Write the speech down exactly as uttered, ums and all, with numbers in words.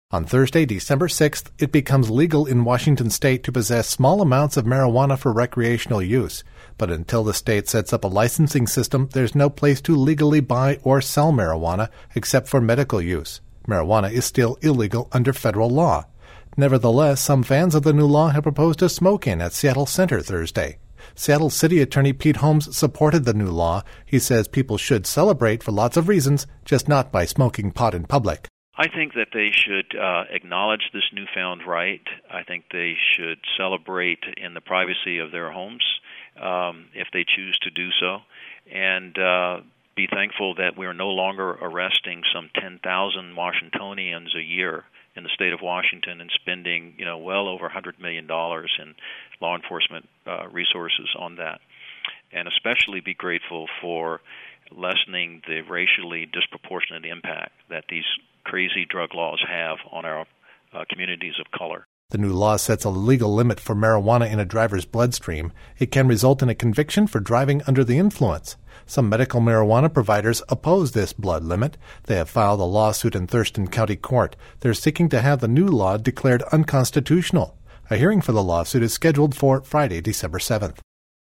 On Thursday, December sixth, it becomes legal in Washington state to possess small amounts of marijuana for recreational use. But until the state sets up a licensing system, there's no place to legally buy or sell marijuana except for medical use. Marijuana is still illegal under federal law. Nevertheless, some fans of the new law have proposed a smoke-in at Seattle Center Thursday. Seattle City Attorney Pete Holmes supported the new law. He says people should celebrate for lots of reasons, just not by smoking pot in public. I think that they should uh, acknowledge this newfound right. I think they should celebrate in the privacy of their homes um, if they choose to do so, and uh, be thankful that we're no longer arresting some ten thousand Washingtonians a year in the state of Washington and spending, you know, well over one hundred million dollars in law enforcement uh, resources on that. And especially be grateful for lessening the racially disproportionate impact that these crazy drug laws have on our uh, communities of color. The new law sets a legal limit for marijuana in a driver's bloodstream. It can result in a conviction for driving under the influence. Some medical marijuana providers oppose this blood limit. They have filed a lawsuit in Thurston County Court. They're seeking to have the new law declared unconstitutional. A hearing for the lawsuit is scheduled for Friday, December seventh.